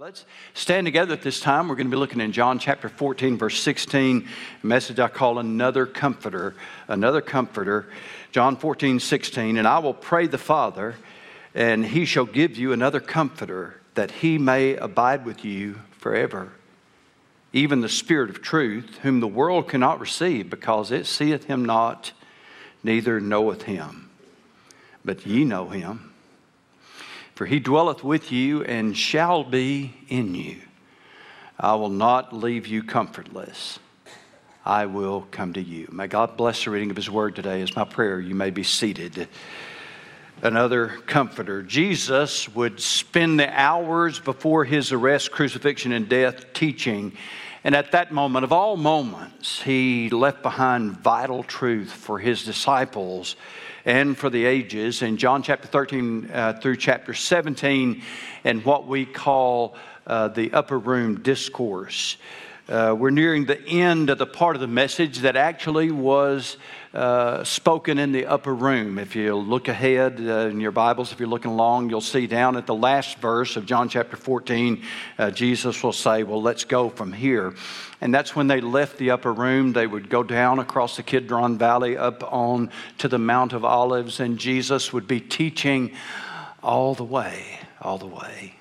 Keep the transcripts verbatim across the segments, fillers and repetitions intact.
Let's stand together at this time. We're going to be looking in John chapter fourteen, verse sixteen, a message I call Another Comforter. Another Comforter. John fourteen, sixteen. And I will pray the Father, and he shall give you another Comforter, that he may abide with you forever. Even the Spirit of truth, whom the world cannot receive, because it seeth him not, neither knoweth him. But ye know him. For he dwelleth with you and shall be in you. I will not leave you comfortless. I will come to you. May God bless the reading of his word today. As my prayer, you may be seated. Another comforter. Jesus would spend the hours before his arrest, crucifixion, and death teaching. And at that moment, of all moments, he left behind vital truth for his disciples and for the ages. In John chapter thirteen uh, through chapter seventeen, and what we call uh, the upper room discourse. Uh, we're nearing the end of the part of the message that actually was uh, spoken in the upper room. If you look ahead uh, in your Bibles, if you're looking along, you'll see down at the last verse of John chapter fourteen, uh, Jesus will say, well, let's go from here. And that's when they left the upper room. They would go down across the Kidron Valley up on to the Mount of Olives, and Jesus would be teaching all the way, all the way.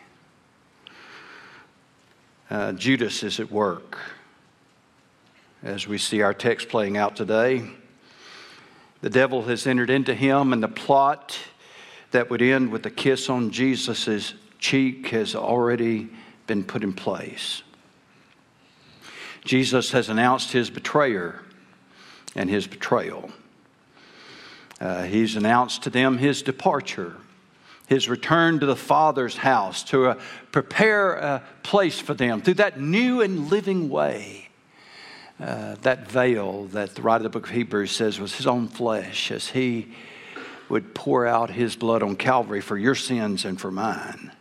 Uh, Judas is at work, as we see our text playing out today. The devil has entered into him, and the plot that would end with a kiss on Jesus' cheek has already been put in place. Jesus has announced his betrayer and his betrayal. Uh, he's announced to them his departure, his return to the Father's house to uh, prepare a place for them through that new and living way. Uh, that veil that the writer of the book of Hebrews says was his own flesh, as he would pour out his blood on Calvary for your sins and for mine.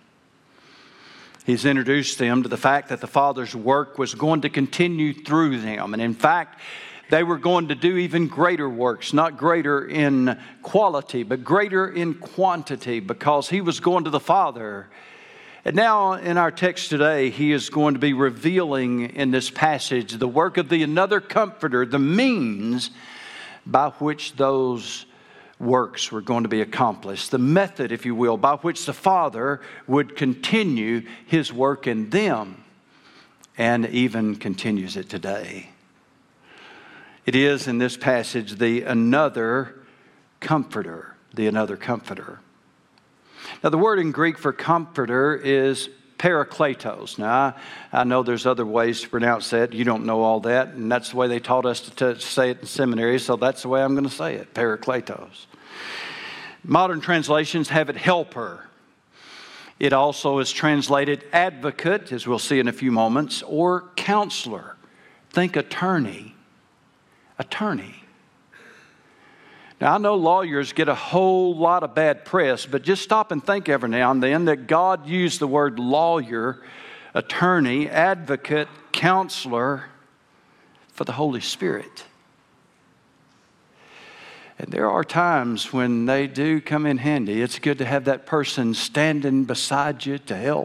He's introduced them to the fact that the Father's work was going to continue through them. And in fact, they were going to do even greater works, not greater in quality, but greater in quantity, because he was going to the Father. And now in our text today, he is going to be revealing in this passage the work of the another comforter, the means by which those works were going to be accomplished, the method, if you will, by which the Father would continue his work in them, and even continues it today. It is in this passage the another comforter, the another comforter. Now, the word in Greek for comforter is parakletos. Now, I, I know there's other ways to pronounce that. You don't know all that, and that's the way they taught us to, to say it in seminary, so that's the way I'm going to say it, parakletos. Modern translations have it helper. It also is translated advocate, as we'll see in a few moments, or counselor. Think attorney. Attorney. Now, I know lawyers get a whole lot of bad press, but just stop and think every now and then that God used the word lawyer, attorney, advocate, counselor for the Holy Spirit. And there are times when they do come in handy. It's good to have that person standing beside you to help.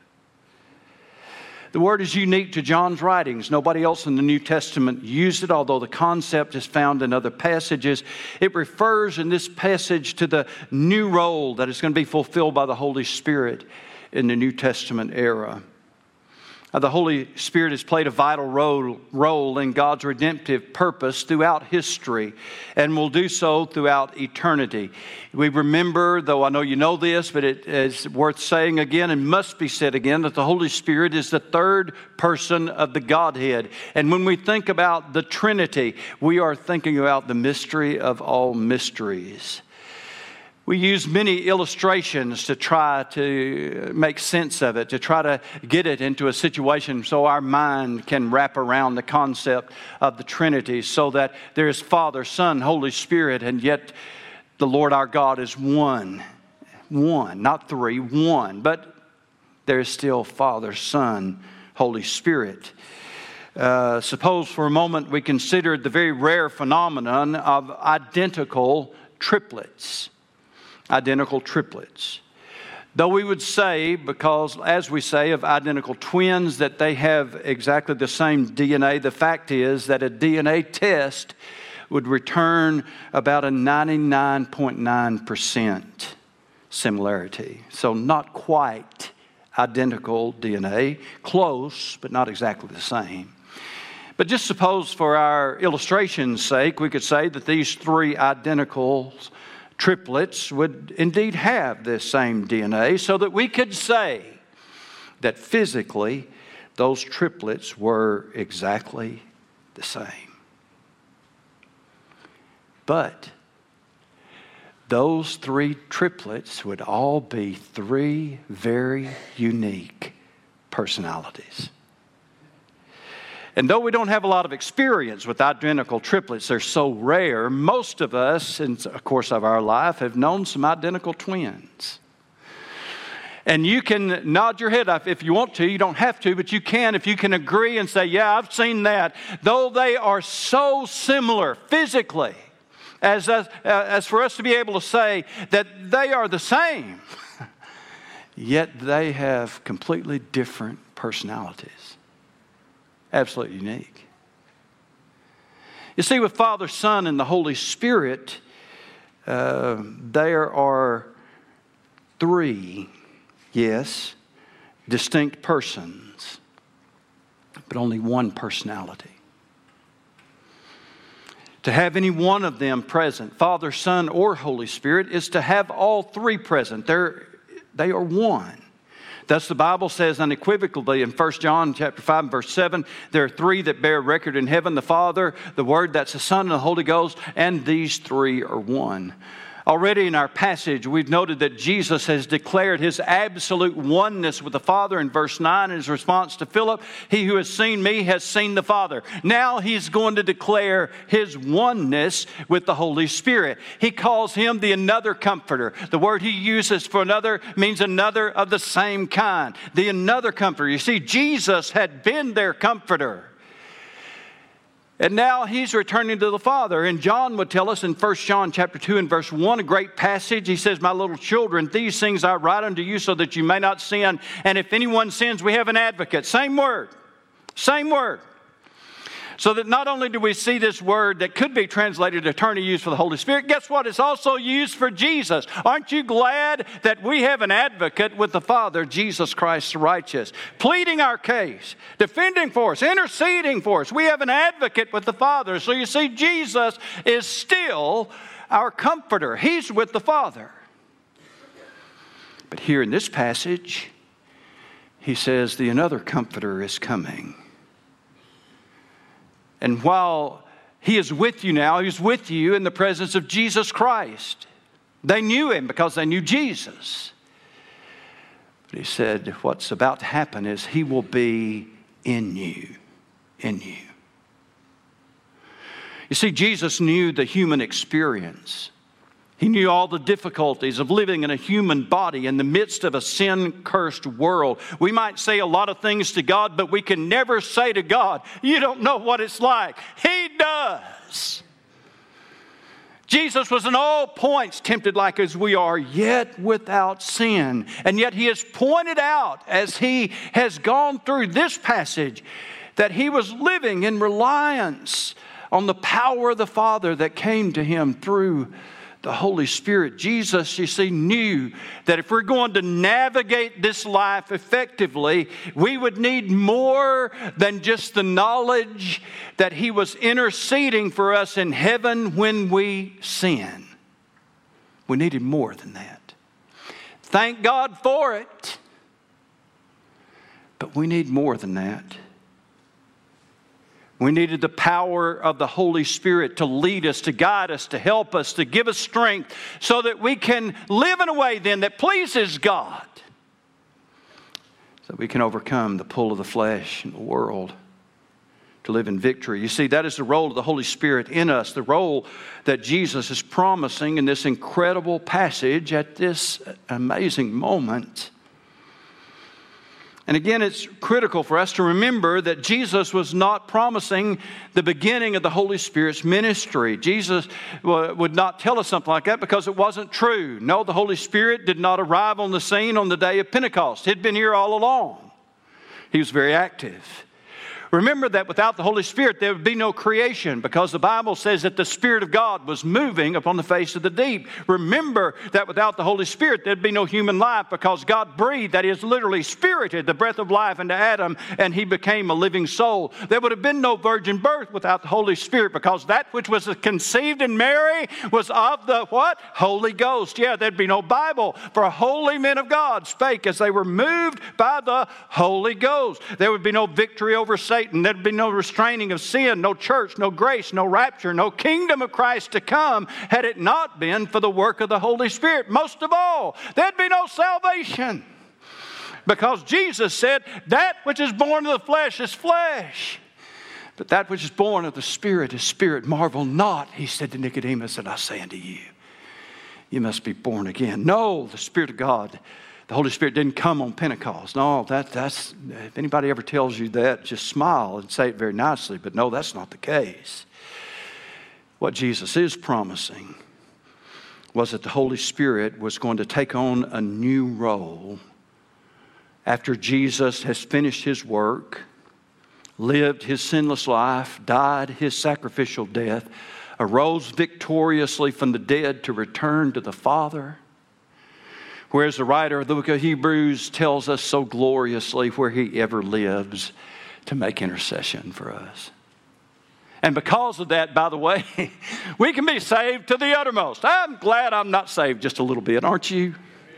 The word is unique to John's writings. Nobody else in the New Testament used it, although the concept is found in other passages. It refers in this passage to the new role that is going to be fulfilled by the Holy Spirit in the New Testament era. Uh, the Holy Spirit has played a vital role, role in God's redemptive purpose throughout history, and will do so throughout eternity. We remember, though I know you know this, but it is worth saying again and must be said again, that the Holy Spirit is the third person of the Godhead. And when we think about the Trinity, we are thinking about the mystery of all mysteries. We use many illustrations to try to make sense of it, to try to get it into a situation so our mind can wrap around the concept of the Trinity, so that there is Father, Son, Holy Spirit, and yet the Lord our God is one. One, not three, one. But there is still Father, Son, Holy Spirit. Uh, suppose for a moment we consider the very rare phenomenon of identical triplets. Identical triplets. Though we would say, because as we say of identical twins, that they have exactly the same D N A, the fact is that a D N A test would return about a ninety-nine point nine percent similarity. So not quite identical D N A, close, but not exactly the same. But just suppose for our illustration's sake, we could say that these three identical triplets would indeed have this same D N A, so that we could say that physically those triplets were exactly the same. But those three triplets would all be three very unique personalities. And though we don't have a lot of experience with identical triplets, they're so rare, most of us, in the course of our life, have known some identical twins. And you can nod your head if you want to. You don't have to, but you can if you can agree and say, yeah, I've seen that. Though they are so similar physically, as, as, as for us to be able to say that they are the same, yet they have completely different personalities. Absolutely unique. You see, with Father, Son, and the Holy Spirit, uh, there are three, yes, distinct persons, but only one personality. To have any one of them present, Father, Son, or Holy Spirit, is to have all three present. They're, they are one. Thus the Bible says unequivocally in First John chapter five and verse seven, there are three that bear record in heaven, the Father, the Word, that's the Son, and the Holy Ghost, and these three are one. Already in our passage, we've noted that Jesus has declared His absolute oneness with the Father in verse nine in His response to Philip. He who has seen me has seen the Father. Now He's going to declare His oneness with the Holy Spirit. He calls Him the another comforter. The word He uses for another means another of the same kind. The another comforter. You see, Jesus had been their comforter. And now He's returning to the Father. And John would tell us in First John chapter two and verse one, a great passage. He says, my little children, these things I write unto you so that you may not sin. And if anyone sins, we have an advocate. Same word. Same word. So that not only do we see this word that could be translated attorney used for the Holy Spirit, guess what? It's also used for Jesus. Aren't you glad that we have an advocate with the Father, Jesus Christ the righteous, pleading our case, defending for us, interceding for us? We have an advocate with the Father. So you see, Jesus is still our comforter. He's with the Father. But here in this passage, He says the another comforter is coming. And while He is with you now, He's with you in the presence of Jesus Christ. They knew Him because they knew Jesus. But He said, what's about to happen is He will be in you, in you. You see, Jesus knew the human experience. He knew all the difficulties of living in a human body in the midst of a sin-cursed world. We might say a lot of things to God, but we can never say to God, you don't know what it's like. He does. Jesus was in all points tempted like as we are, yet without sin. And yet He has pointed out as He has gone through this passage that He was living in reliance on the power of the Father that came to Him through the Holy Spirit. Jesus, you see, knew that if we're going to navigate this life effectively, we would need more than just the knowledge that He was interceding for us in heaven when we sin. We needed more than that. Thank God for it. But we need more than that. We needed the power of the Holy Spirit to lead us, to guide us, to help us, to give us strength so that we can live in a way then that pleases God. So that we can overcome the pull of the flesh and the world to live in victory. You see, that is the role of the Holy Spirit in us, the role that Jesus is promising in this incredible passage at this amazing moment. And again, it's critical for us to remember that Jesus was not promising the beginning of the Holy Spirit's ministry. Jesus would not tell us something like that because it wasn't true. No, the Holy Spirit did not arrive on the scene on the day of Pentecost. He'd been here all along. He was very active. Remember that without the Holy Spirit, there would be no creation, because the Bible says that the Spirit of God was moving upon the face of the deep. Remember that without the Holy Spirit, there'd be no human life, because God breathed, that is, literally spirited the breath of life into Adam, and he became a living soul. There would have been no virgin birth without the Holy Spirit, because that which was conceived in Mary was of the what? Holy Ghost. Yeah, there'd be no Bible, for holy men of God spake as they were moved by the Holy Ghost. There would be no victory over Satan. There'd be no restraining of sin, no church, no grace, no rapture, no kingdom of Christ to come had it not been for the work of the Holy Spirit. Most of all, there'd be no salvation, because Jesus said, that which is born of the flesh is flesh, but that which is born of the Spirit is spirit. Marvel not, he said to Nicodemus, that I say unto you, you must be born again. No, the Spirit of God, the Holy Spirit didn't come on Pentecost. No, that, that's, if anybody ever tells you that, just smile and say it very nicely. But no, that's not the case. What Jesus is promising was that the Holy Spirit was going to take on a new role after Jesus has finished his work, lived his sinless life, died his sacrificial death, arose victoriously from the dead to return to the Father. Whereas the writer of the book of Hebrews tells us so gloriously where he ever lives to make intercession for us. And because of that, by the way, we can be saved to the uttermost. I'm glad I'm not saved just a little bit, aren't you?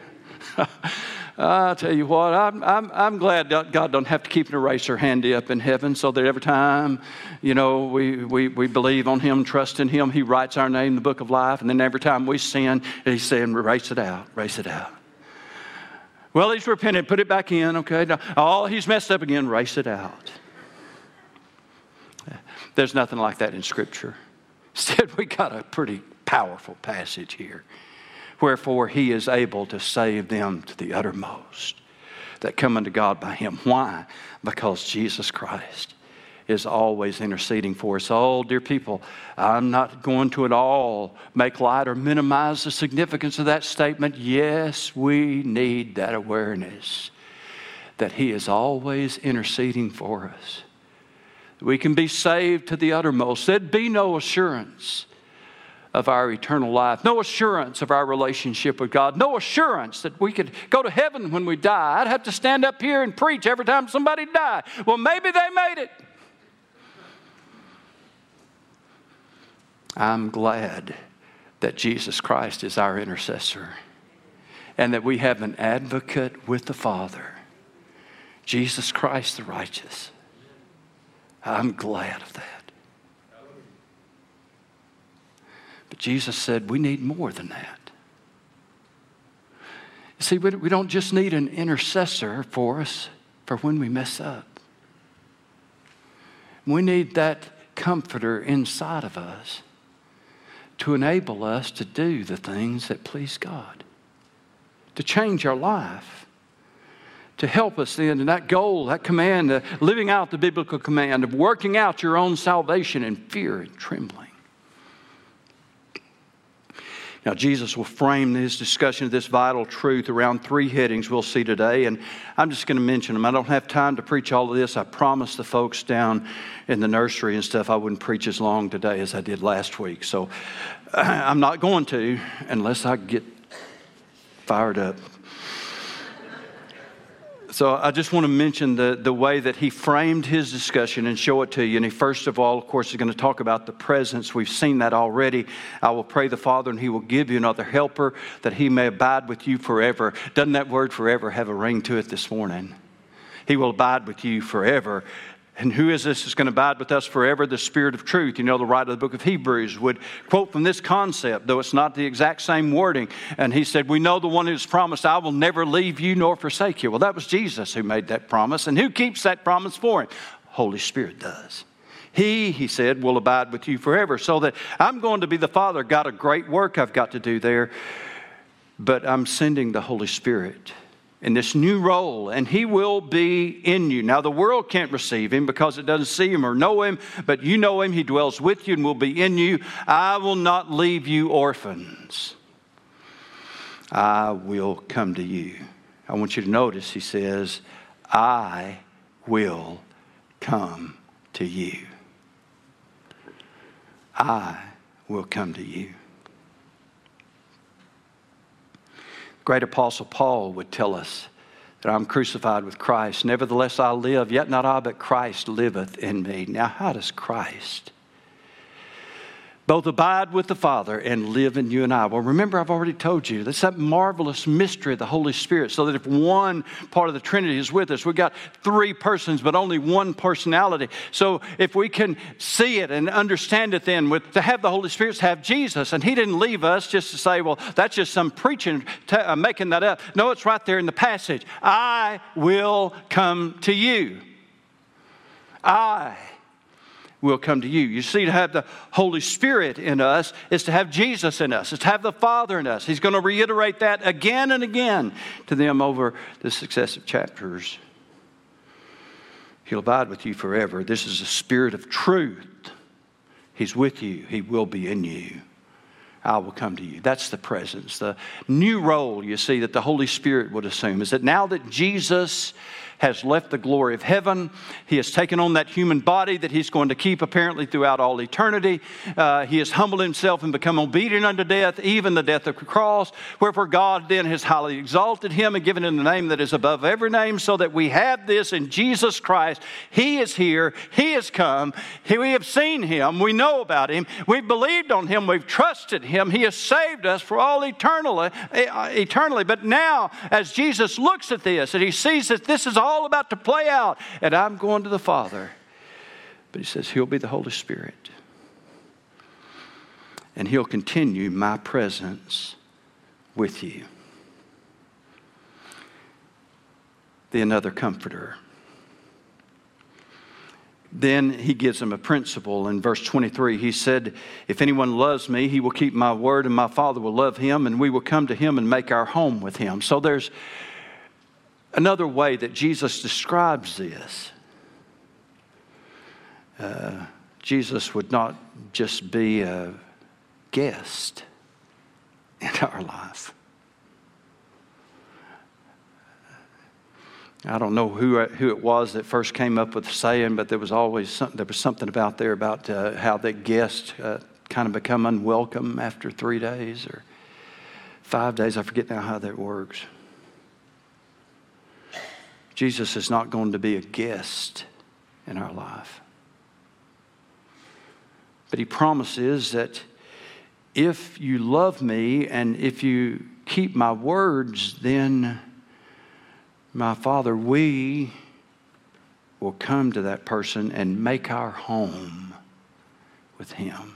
I'll tell you what, I'm, I'm, I'm glad that God don't have to keep an eraser handy up in heaven, so that every time, you know, we, we, we believe on him, trust in him, he writes our name in the book of life. And then every time we sin, he's saying, erase it out, erase it out. Well, he's repented, put it back in, okay? Now, oh, he's messed up again, erase it out. There's nothing like that in Scripture. Instead, we got a pretty powerful passage here. Wherefore he is able to save them to the uttermost that come unto God by him. Why? Because Jesus Christ is always interceding for us. Oh, dear people, I'm not going to at all make light or minimize the significance of that statement. Yes, we need that awareness that he is always interceding for us. We can be saved to the uttermost. There'd be no assurance of our eternal life, no assurance of our relationship with God, no assurance that we could go to heaven when we die. I'd have to stand up here and preach every time somebody died. Well, maybe they made it. I'm glad that Jesus Christ is our intercessor and that we have an advocate with the Father, Jesus Christ the righteous. I'm glad of that. But Jesus said we need more than that. You see, we don't just need an intercessor for us for when we mess up. We need that comforter inside of us to enable us to do the things that please God, to change our life, to help us then in that goal, that command, uh, living out the biblical command of working out your own salvation in fear and trembling. Now, Jesus will frame his discussion of this vital truth around three headings we'll see today, and I'm just going to mention them. I don't have time to preach all of this. I promised the folks down in the nursery and stuff I wouldn't preach as long today as I did last week. So I'm not going to unless I get fired up. So I just want to mention the, the way that he framed his discussion and show it to you. And he first of all, of course, is going to talk about the presence. We've seen that already. I will pray the Father and he will give you another helper that he may abide with you forever. Doesn't that word forever have a ring to it this morning? He will abide with you forever. And who is this that's going to abide with us forever? The Spirit of truth. You know, the writer of the book of Hebrews would quote from this concept, though it's not the exact same wording. And he said, we know the one who's promised, I will never leave you nor forsake you. Well, that was Jesus who made that promise. And who keeps that promise for him? Holy Spirit does. He, he said, will abide with you forever. So that I'm going to be the Father. Got a great work I've got to do there. But I'm sending the Holy Spirit in this new role, and He will be in you. Now, the world can't receive Him because it doesn't see Him or know Him, but you know Him. He dwells with you and will be in you. I will not leave you orphans. I will come to you. I want you to notice He says, I will come to you. I will come to you. Great Apostle Paul would tell us that I'm crucified with Christ. Nevertheless I live, yet not I, but Christ liveth in me. Now, how does Christ both abide with the Father and live in you and I? Well, remember, I've already told you, that's that marvelous mystery of the Holy Spirit. So that if one part of the Trinity is with us, we've got three persons, but only one personality. So if we can see it and understand it then, with, to have the Holy Spirit, to have Jesus. And He didn't leave us just to say, well, that's just some preaching, t- uh, making that up. No, it's right there in the passage. I will come to you. I will come to you. You see, to have the Holy Spirit in us is to have Jesus in us. It's to have the Father in us. He's going to reiterate that again and again to them over the successive chapters. He'll abide with you forever. This is the Spirit of truth. He's with you. He will be in you. I will come to you. That's the presence. The new role, you see, that the Holy Spirit would assume is that now that Jesus has left the glory of heaven, He has taken on that human body that He's going to keep apparently throughout all eternity. Uh, he has humbled Himself and become obedient unto death, even the death of the cross. Wherefore God then has highly exalted Him and given Him the name that is above every name, so that we have this in Jesus Christ. He is here. He has come. He, we have seen Him. We know about Him. We've believed on Him. We've trusted Him. He has saved us for all eternally. eternally. But now, as Jesus looks at this and He sees that this is all all about to play out, and I'm going to the Father. But He says He'll be the Holy Spirit. And He'll continue my presence with you. The another comforter. Then He gives them a principle. In verse twenty-three, He said, if anyone loves me, he will keep my word, and my Father will love him, and we will come to him and make our home with him. So there's another way that Jesus describes this. Uh, Jesus would not just be a guest in our life. I don't know who who it was that first came up with the saying, but there was always something, there was something about there about uh, how that guests uh, kind of become unwelcome after three days or five days. I forget now how that works. Jesus is not going to be a guest in our life. But He promises that if you love me and if you keep my words, then my Father, we will come to that person and make our home with Him.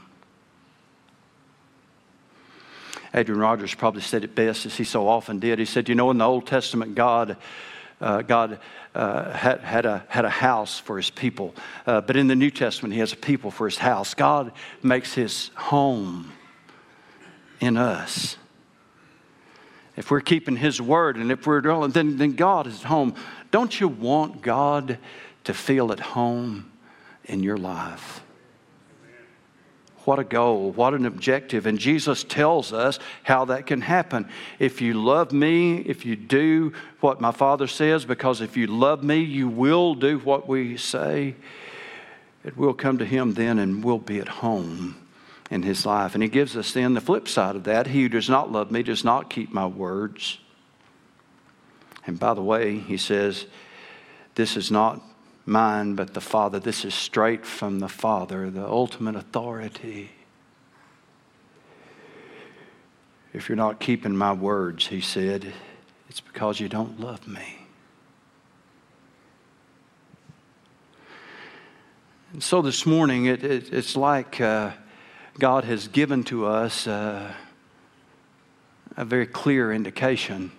Adrian Rogers probably said it best, as he so often did. He said, you know, in the Old Testament, God Uh, God uh, had, had, a, had a house for His people. Uh, but in the New Testament, He has a people for His house. God makes His home in us. If we're keeping His word and if we're dwelling, then, then God is at home. Don't you want God to feel at home in your life? What a goal, what an objective. And Jesus tells us how that can happen. If you love me, if you do what my Father says, because if you love me, you will do what we say, it will come to Him then and we'll be at home in His life. And He gives us then the flip side of that. He who does not love me does not keep my words. And by the way, He says, this is not mine, but the Father. This is straight from the Father, the ultimate authority. If you're not keeping my words, He said, it's because you don't love me. And so this morning, it, it, it's like uh, God has given to us uh, a very clear indication.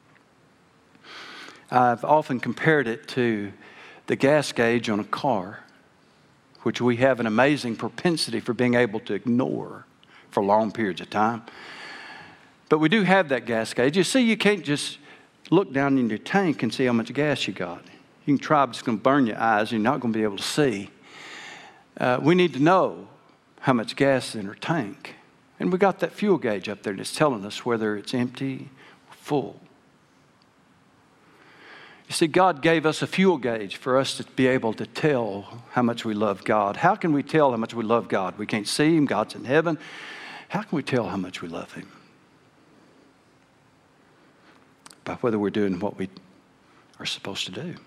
I've often compared it to the gas gauge on a car, which we have an amazing propensity for being able to ignore for long periods of time. But we do have that gas gauge. You see, you can't just look down in your tank and see how much gas you got. You can try, but it's going to burn your eyes and you're not going to be able to see. Uh, we need to know how much gas is in our tank. And we got that fuel gauge up there that's telling us whether it's empty or full. You see, God gave us a fuel gauge for us to be able to tell how much we love God. How can we tell how much we love God? We can't see Him. God's in heaven. How can we tell how much we love Him? By whether we're doing what we are supposed to do.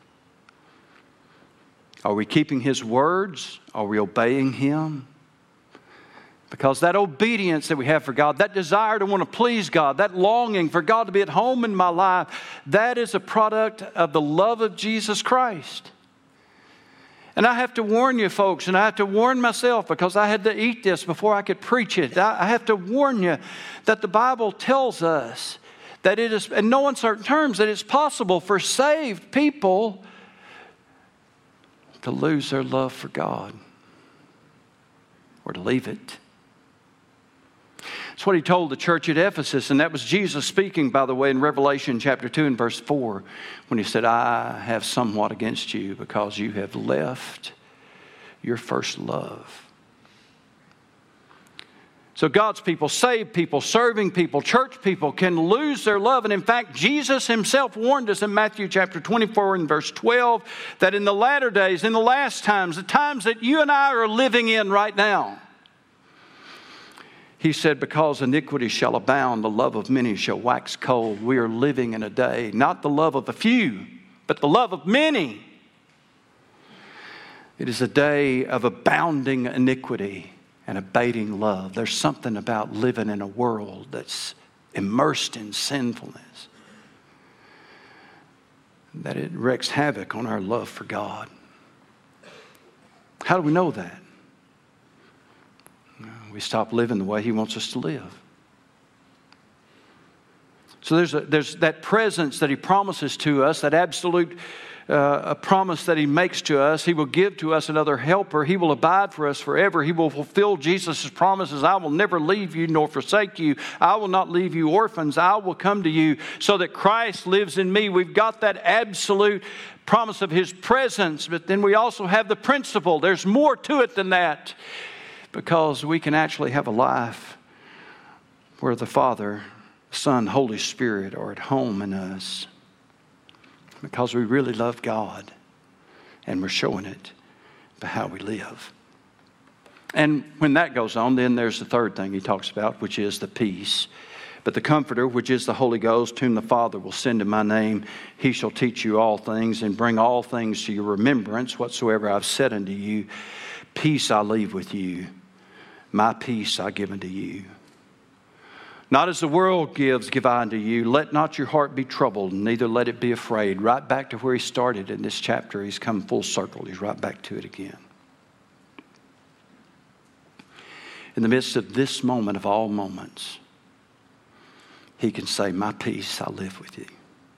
Are we keeping His words? Are we obeying Him? Because that obedience that we have for God, that desire to want to please God, that longing for God to be at home in my life, that is a product of the love of Jesus Christ. And I have to warn you folks, and I have to warn myself because I had to eat this before I could preach it. I have to warn you that the Bible tells us that it is, in no uncertain terms, that it's possible for saved people to lose their love for God or to leave it. That's what He told the church at Ephesus, and that was Jesus speaking, by the way, in Revelation chapter two and verse four, when He said, I have somewhat against you because you have left your first love. So God's people, saved people, serving people, church people can lose their love. And in fact, Jesus Himself warned us in Matthew chapter twenty-four and verse twelve that in the latter days, in the last times, the times that you and I are living in right now, He said, because iniquity shall abound, the love of many shall wax cold. We are living in a day, not the love of a few, but the love of many. It is a day of abounding iniquity and abating love. There's something about living in a world that's immersed in sinfulness, that it wreaks havoc on our love for God. How do we know that? We stop living the way He wants us to live. So there's, a, there's that presence that He promises to us, that absolute uh, a promise that He makes to us. He will give to us another helper. He will abide for us forever. He will fulfill Jesus' promises. I will never leave you nor forsake you. I will not leave you orphans. I will come to you so that Christ lives in me. We've got that absolute promise of His presence, but then we also have the principle. There's more to it than that. Because we can actually have a life where the Father, Son, Holy Spirit are at home in us. Because we really love God. And we're showing it by how we live. And when that goes on, then there's the third thing He talks about, which is the peace. But the Comforter, which is the Holy Ghost, whom the Father will send in my name, He shall teach you all things and bring all things to your remembrance, whatsoever I've said unto you. Peace I leave with you. My peace I give unto you. Not as the world gives, give I unto you. Let not your heart be troubled, neither let it be afraid. Right back to where he started in this chapter. He's come full circle. He's right back to it again. In the midst of this moment of all moments, He can say, my peace I live with you.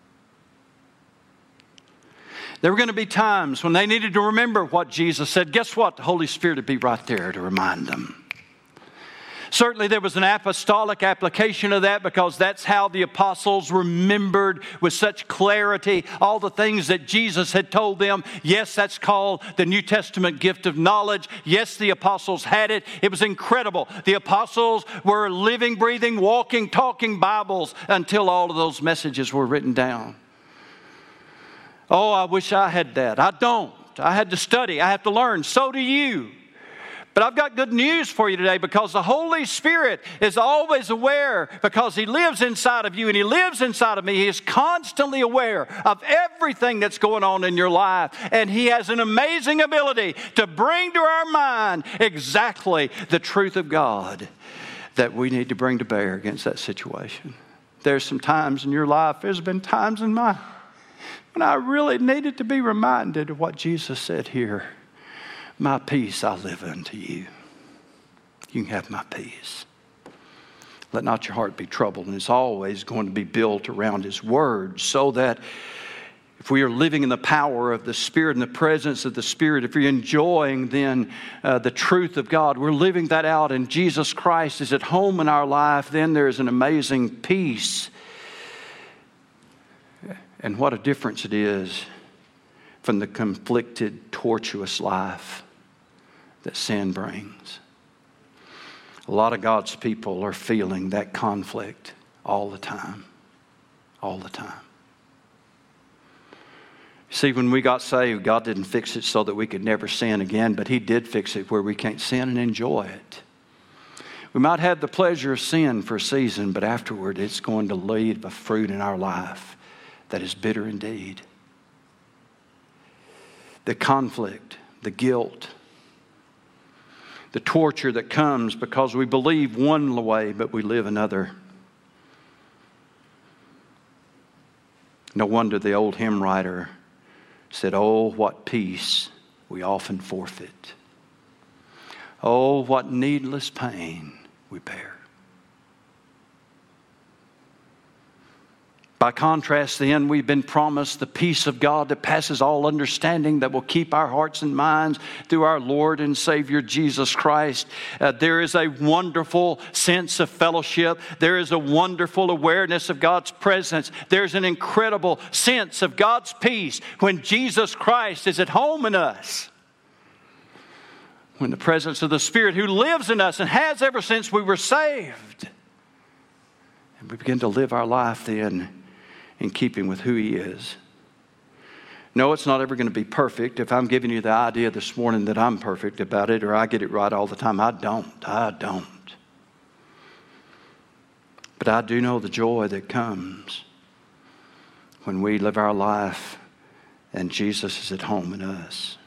There were going to be times when they needed to remember what Jesus said. Guess what? The Holy Spirit would be right there to remind them. Certainly there was an apostolic application of that because that's how the apostles remembered with such clarity all the things that Jesus had told them. Yes, that's called the New Testament gift of knowledge. Yes, the apostles had it. It was incredible. The apostles were living, breathing, walking, talking Bibles until all of those messages were written down. Oh, I wish I had that. I don't. I had to study. I have to learn. So do you. But I've got good news for you today because the Holy Spirit is always aware because He lives inside of you and He lives inside of me. He is constantly aware of everything that's going on in your life. And He has an amazing ability to bring to our mind exactly the truth of God that we need to bring to bear against that situation. There's some times in your life, there's been times in mine when I really needed to be reminded of what Jesus said here. My peace I live unto you. You can have my peace. Let not your heart be troubled. And it's always going to be built around His Word so that if we are living in the power of the Spirit and the presence of the Spirit, if we're enjoying then uh, the truth of God, we're living that out and Jesus Christ is at home in our life, then there is an amazing peace And what a difference it is from the conflicted, tortuous life that sin brings. A lot of God's people are feeling that conflict all the time. All the time. See, when we got saved, God didn't fix it so that we could never sin again, but He did fix it where we can't sin and enjoy it. We might have the pleasure of sin for a season, but afterward it's going to leave a fruit in our life that is bitter indeed. The conflict, the guilt, the torture that comes because we believe one way but we live another. No wonder the old hymn writer said, "Oh, what peace we often forfeit. Oh, what needless pain we bear." By contrast, then, we've been promised the peace of God that passes all understanding, that will keep our hearts and minds through our Lord and Savior Jesus Christ. Uh, there is a wonderful sense of fellowship. There is a wonderful awareness of God's presence. There's an incredible sense of God's peace when Jesus Christ is at home in us. When the presence of the Spirit who lives in us and has ever since we were saved. And we begin to live our life then in keeping with who He is. No, it's not ever going to be perfect. If I'm giving you the idea this morning that I'm perfect about it or I get it right all the time, I don't. I don't. But I do know the joy that comes when we live our life and Jesus is at home in us.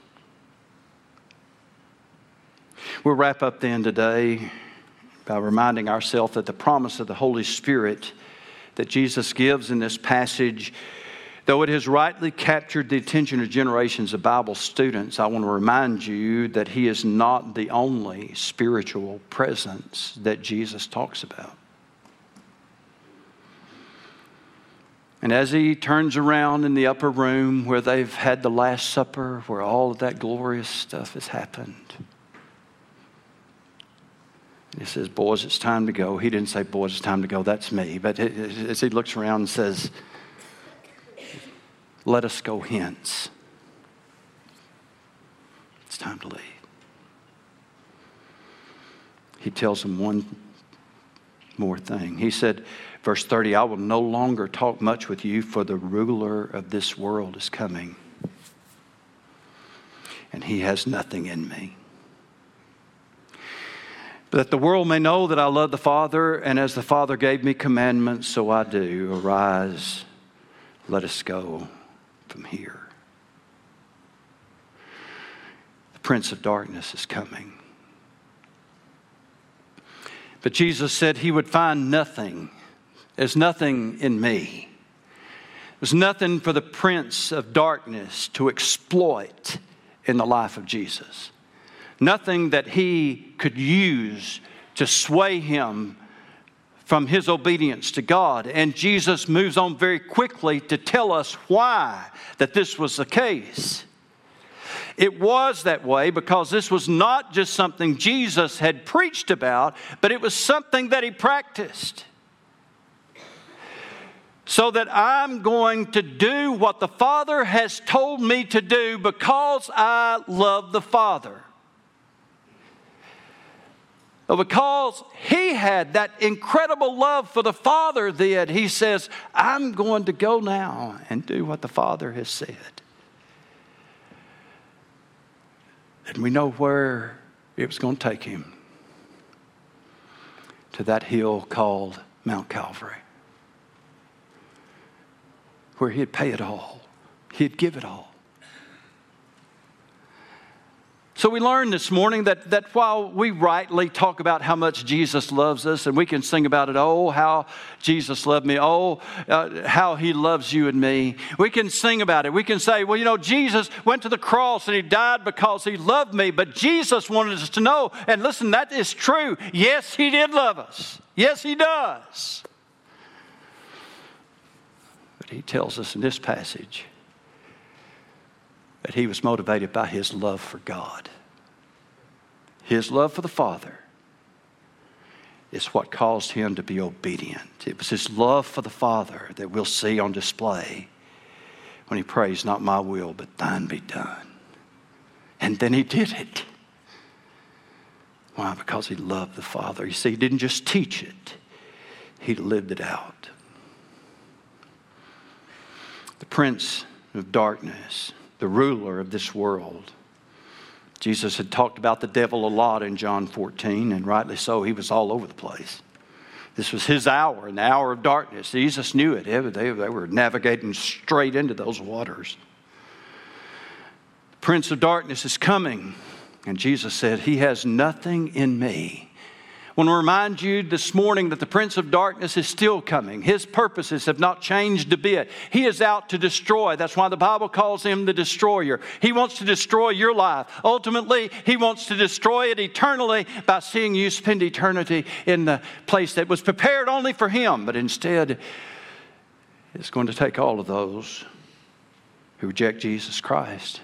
We'll wrap up then today by reminding ourselves that the promise of the Holy Spirit that Jesus gives in this passage, though it has rightly captured the attention of generations of Bible students, I want to remind you that He is not the only spiritual presence that Jesus talks about. And as He turns around in the upper room where they've had the Last Supper, where all of that glorious stuff has happened, He says, "Boys, it's time to go." He didn't say, "Boys, it's time to go." That's me. But as He looks around and says, "Let us go hence. It's time to leave." He tells them one more thing. He said, verse thirty, "I will no longer talk much with you, for the ruler of this world is coming, and he has nothing in me. That the world may know that I love the Father, and as the Father gave me commandments, so I do. Arise, let us go from here." The Prince of Darkness is coming. But Jesus said He would find nothing. There's nothing in me. There's nothing for the Prince of Darkness to exploit in the life of Jesus. Nothing that he could use to sway him from his obedience to God. And Jesus moves on very quickly to tell us why that this was the case. It was that way because this was not just something Jesus had preached about, but it was something that He practiced. So that I'm going to do what the Father has told me to do because I love the Father. Because He had that incredible love for the Father then, He says, I'm going to go now and do what the Father has said. And we know where it was going to take Him. To that hill called Mount Calvary. Where He'd pay it all. He'd give it all. So we learned this morning that, that while we rightly talk about how much Jesus loves us, and we can sing about it, oh, how Jesus loved me, oh, uh, how He loves you and me. We can sing about it. We can say, well, you know, Jesus went to the cross and He died because He loved me. But Jesus wanted us to know, and listen, that is true. Yes, He did love us. Yes, He does. But He tells us in this passage that He was motivated by His love for God. His love for the Father is what caused Him to be obedient. It was His love for the Father that we'll see on display when he prays, not my will, but thine be done. And then he did it. Why? Because he loved the Father. You see, he didn't just teach it. He lived it out. The prince of darkness, the ruler of this world. Jesus had talked about the devil a lot in John fourteen, and rightly so. He was all over the place. This was his hour, and the hour of darkness. Jesus knew it. They, they were navigating straight into those waters. The prince of darkness is coming, and Jesus said, he has nothing in me. I want to remind you this morning that the prince of darkness is still coming. His purposes have not changed a bit. He is out to destroy. That's why the Bible calls him the destroyer. He wants to destroy your life. Ultimately, he wants to destroy it eternally by seeing you spend eternity in the place that was prepared only for him. But instead, it's going to take all of those who reject Jesus Christ.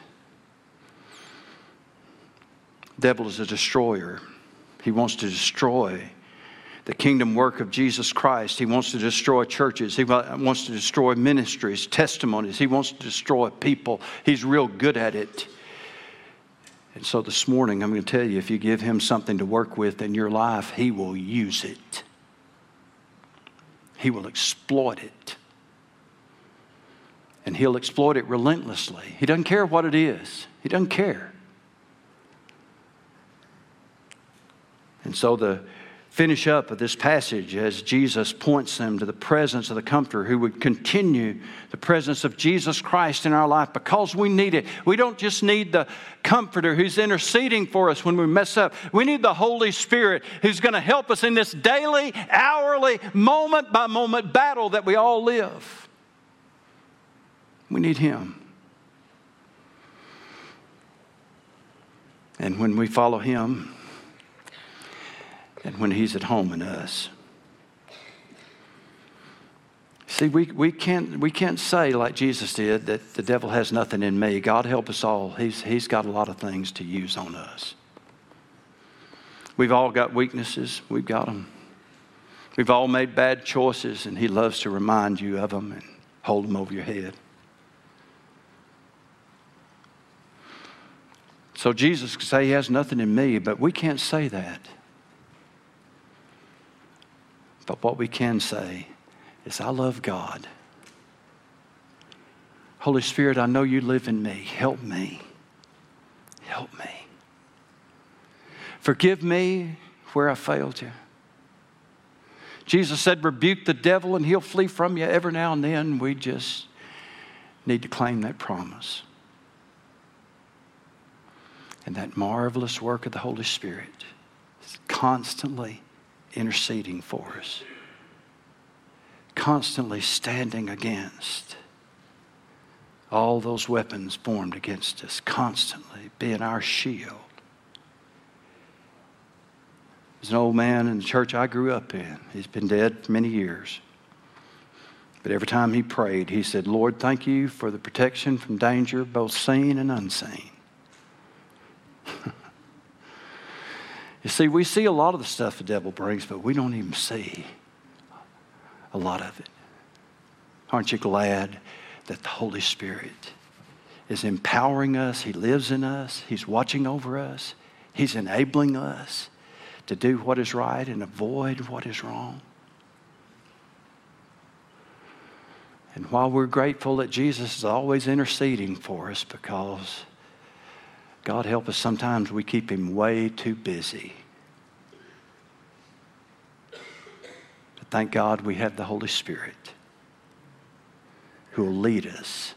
The devil is a destroyer. He wants to destroy the kingdom work of Jesus Christ. He wants to destroy churches. He wants to destroy ministries, testimonies. He wants to destroy people. He's real good at it. And so this morning, I'm going to tell you, if you give him something to work with in your life, he will use it. He will exploit it. And he'll exploit it relentlessly. He doesn't care what it is. He doesn't care. And so the finish up of this passage as Jesus points them to the presence of the Comforter who would continue the presence of Jesus Christ in our life because we need it. We don't just need the Comforter who's interceding for us when we mess up. We need the Holy Spirit who's going to help us in this daily, hourly, moment by moment battle that we all live. We need him. And when we follow him, and when he's at home in us. See, we, we, can't, we can't say like Jesus did that the devil has nothing in me. God help us all. He's, he's got a lot of things to use on us. We've all got weaknesses. We've got them. We've all made bad choices, and he loves to remind you of them and hold them over your head. So Jesus could say he has nothing in me, but we can't say that. But what we can say is, I love God. Holy Spirit, I know you live in me. Help me. Help me. Forgive me where I failed you. Jesus said, rebuke the devil and he'll flee from you. Every now and then, we just need to claim that promise. And that marvelous work of the Holy Spirit is constantly interceding for us, constantly standing against all those weapons formed against us, constantly being our shield. There's an old man in the church I grew up in. He's been dead for many years. But every time he prayed, he said, Lord, thank you for the protection from danger, both seen and unseen. You see, we see a lot of the stuff the devil brings, but we don't even see a lot of it. Aren't you glad that the Holy Spirit is empowering us? He lives in us. He's watching over us. He's enabling us to do what is right and avoid what is wrong. And while we're grateful that Jesus is always interceding for us, because God help us, sometimes we keep him way too busy. But thank God we have the Holy Spirit who will lead us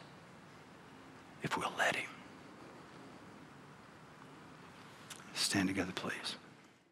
if we'll let him. Stand together, please.